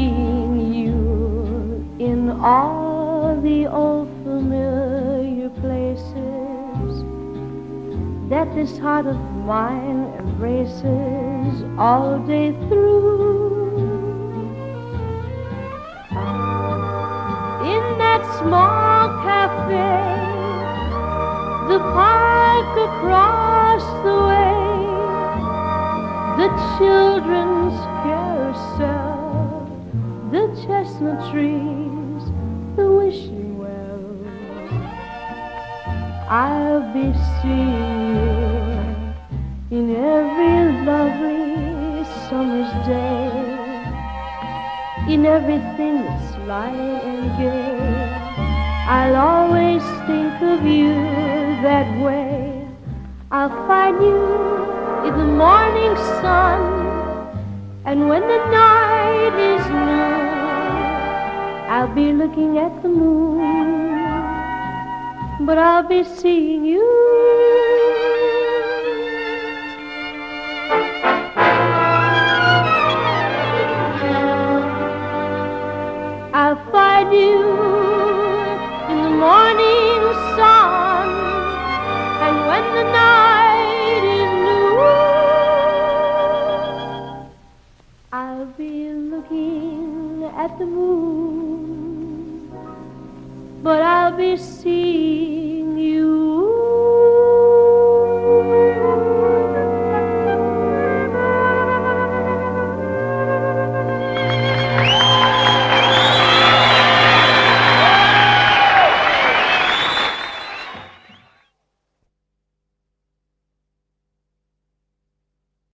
seeing you in all the old familiar places that this heart of mine embraces all day through. In that small cafe, the park across the way, the children's carousel, the chestnut trees, the wishing well. I'll be seeing you in every lovely summer's day, in everything that's light and gay. I'll always think of you that way. I'll find you in the morning sun, and when the night is new, I'll be looking at the moon, but I'll be seeing you. I'll find you in the morning sun, and when the night is new, I'll be looking at the moon, but I'll be seeing